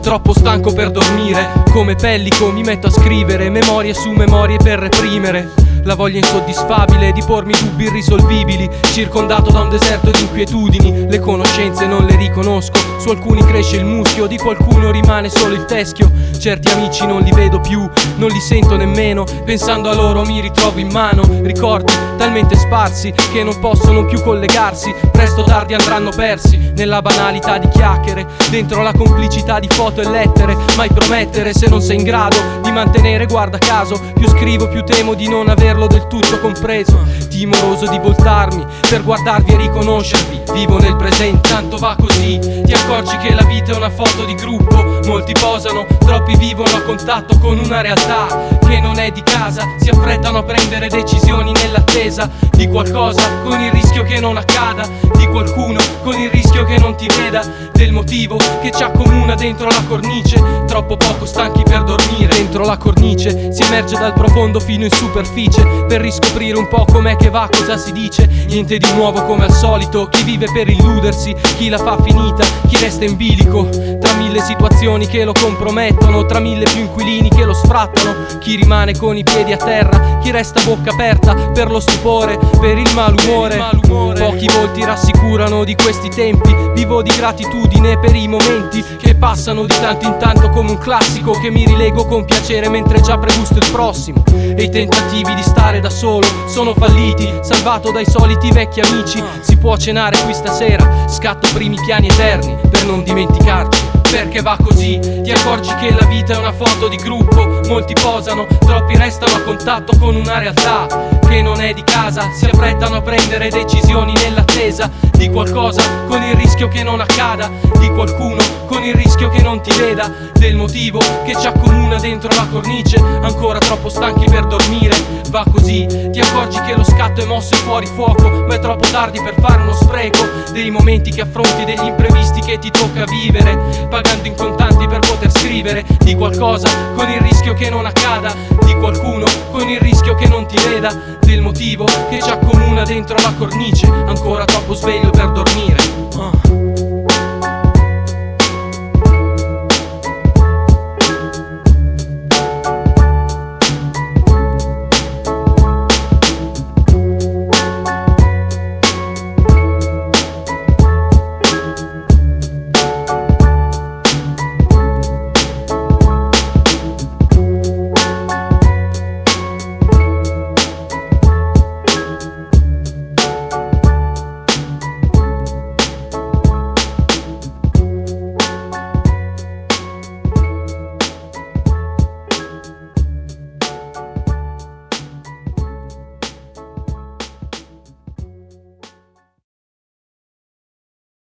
troppo stanco per dormire. Come Pellico mi metto a scrivere memorie su memorie per reprimere la voglia insoddisfabile di pormi dubbi irrisolvibili, circondato da un deserto di inquietudini. Le conoscenze non le riconosco, su alcuni cresce il muschio, di qualcuno rimane solo il teschio. Certi amici non li vedo più, non li sento nemmeno, pensando a loro mi ritrovo in mano ricordi talmente sparsi che non possono più collegarsi. Presto o tardi andranno persi nella banalità di chiacchiere, dentro la complicità di foto e lettere. Mai promettere se non sei in grado di mantenere, guarda caso, più scrivo più temo di non averlo del tutto compreso. Timoroso di voltarmi per guardarvi e riconoscervi, vivo nel presente, tanto va così. Ti accorgi che la vita è una foto di gruppo, molti posano, troppi vivono a contatto con una realtà che non è di casa. Si affrettano a prendere decisioni nell'attesa di qualcosa, con il rischio che non accada, di qualcuno con il rischio che non ti veda, del motivo che ci accomuna dentro la cornice. Troppo poco stanchi per dormire, dentro la cornice si emerge dal profondo fino in superficie per riscoprire un po' com'è che va, cosa si dice. Niente di nuovo come al solito, chi vive per illudersi, chi la fa finita, chi resta in bilico tra mille situazioni che lo compromettono, tra mille più inquilini che lo sfrattano. Chi rimane con i piedi a terra, chi resta a bocca aperta per lo stupore, per il malumore. Pochi volti rassicurano di questi tempi, vivo di gratitudine per i momenti che passano di tanto in tanto come un classico che mi rilego con piacere mentre già pregusto il prossimo. E i tentativi di stare da solo sono falliti, salvato dai soliti vecchi amici. Si può cenare qui stasera, scatto primi piani eterni per non dimenticarci, perché va così. Ti accorgi che la vita è una foto di gruppo, molti posano, troppi restano a contatto con una realtà che non è di casa. Si affrettano a prendere decisioni nell'attesa di qualcosa, con il rischio che non accada, di qualcuno con il rischio che non ti veda, del motivo che ci accomuna dentro la cornice. Ancora troppo stanchi per dormire, va così. Ti accorgi che lo scatto è mosso e fuori fuoco, ma è troppo tardi per fare uno spreco dei momenti che affronti, degli imprevisti che ti tocca vivere, pagando in contanti per poter scrivere di qualcosa, con il rischio che non accada, di qualcuno con il rischio che non ti veda, del motivo che ci accomuna dentro la cornice. Ancora troppo sveglio per dormire.